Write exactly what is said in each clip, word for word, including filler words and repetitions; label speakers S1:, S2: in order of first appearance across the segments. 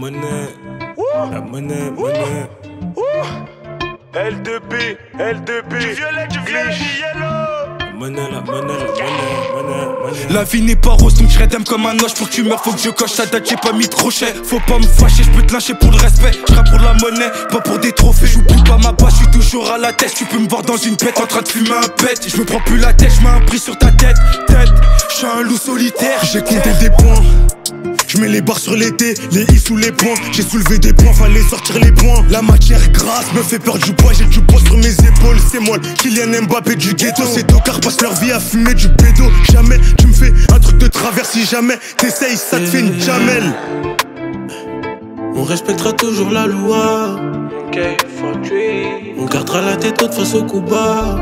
S1: monnaie, la monnaie, monnaie.
S2: L deux B, L deux B, du violet, du violet, du yellow.
S1: Monnaie, la monnaie, la monnaie, monnaie, monnaie.
S3: La vie n'est pas rose donc je redème comme un oche. Pour que tu meurs faut que je coche ta date, j'ai pas mis de crochet. Faut pas me fâcher, je peux te lâcher pour le respect. Je pour la monnaie, pas pour des trophées. J'oublie pas ma base, je suis toujours à la tête. Tu peux me voir dans une pète en train de fumer un pet. Je me prends plus la tête, je mets un prix sur ta tête. Tête, je suis un loup solitaire. J'ai compté des points. Je mets les barres sur les dés, les i sous les points. J'ai soulevé des points, fallait sortir les points. La matière grasse me fait peur du poids. J'ai du poids sur mes épaules, c'est moi Kylian Mbappé du ghetto. Ces tocards passent leur vie à fumer du pédo. Jamais tu me fais un truc de travers. Si jamais t'essayes, ça te fait une jamelle.
S4: On respectera toujours la loi. On gardera la tête haute face au coup bas.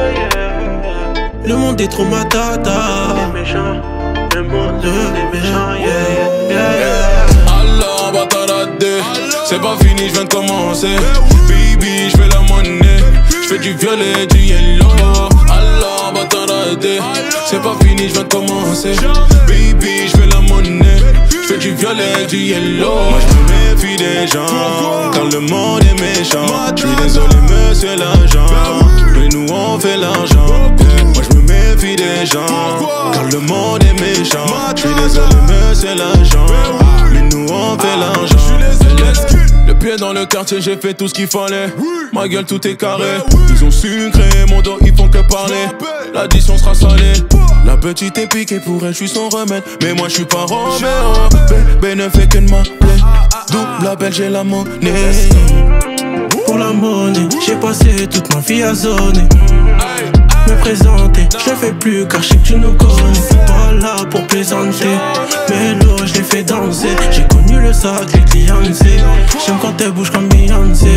S4: Le monde est trop matata.
S2: Les méchants, le monde est méchant, yeah, yeah, yeah.
S5: Alors, bataradé, c'est pas fini, je viens de commencer. Baby, je fais la monnaie, je fais du violet, du yellow. Alors, bataradé, c'est pas fini, je viens de commencer. Baby, je fais la monnaie, je fais du violet, du yellow. Moi, je me méfie des gens, car le monde est méchant. Je suis désolé, monsieur l'agent, mais nous on fait l'argent. Moi, je me méfie des gens, car le monde est méchant. Je suis désolé, monsieur l'agent, mais nous on fait l'argent. Le pied dans le quartier, j'ai fait tout ce qu'il fallait. Ma gueule, tout est carré. Ils ont sucré, mon dos, ils font que parler. L'addition sera salée. La petite est piquée pour elle, je suis son remède. Mais moi, je suis pas Roméo. Bébé ne fait que de m'appeler. Double label, j'ai la monnaie.
S4: Pour la monnaie, j'ai passé toute ma vie à zoner. Me présenter, je le fais plus car je sais que tu nous connais. Pas là pour plaisanter, mais l'eau je l'ai fait danser. J'ai connu le sac, les clients. J'aime quand elle bouge comme Beyoncé.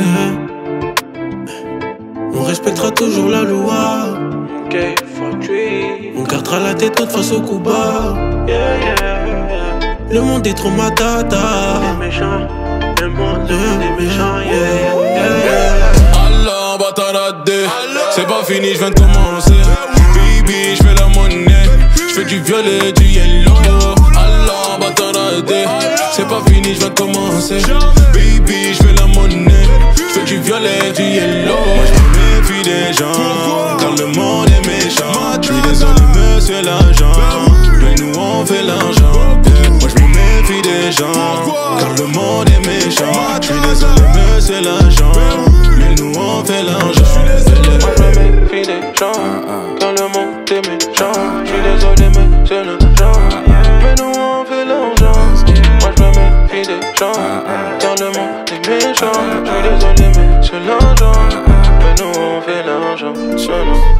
S4: On respectera toujours la loi. On gardera la tête haute face au coup bas. Le monde est trop matata.
S2: Les méchants, le monde est méchant, yeah, yeah, yeah.
S5: Alors, bataradé, c'est pas fini, je viens de commencer. Baby, je fais la monnaie, je fais du violet, du yellow. Alors, bataradé, c'est pas fini, je viens de commencer. Baby, je fais la monnaie, je fais du violet, du yellow. Moi, je me méfie des gens, car le monde est méchant. Je suis désolé, monsieur l'agent, mais nous on fait l'argent. Moi, je me méfie des gens, car le monde est méchant. Je suis désolé, monsieur l'agent, mais nous on fait l'argent.
S2: Moi je me méfie des gens, car le monde est méchant. Je suis désolé mais c'est l'argent, mais nous on fait l'argent. Moi je me méfie des gens, car le monde est méchant. Je suis désolé mais c'est l'argent, mais nous on fait l'argent.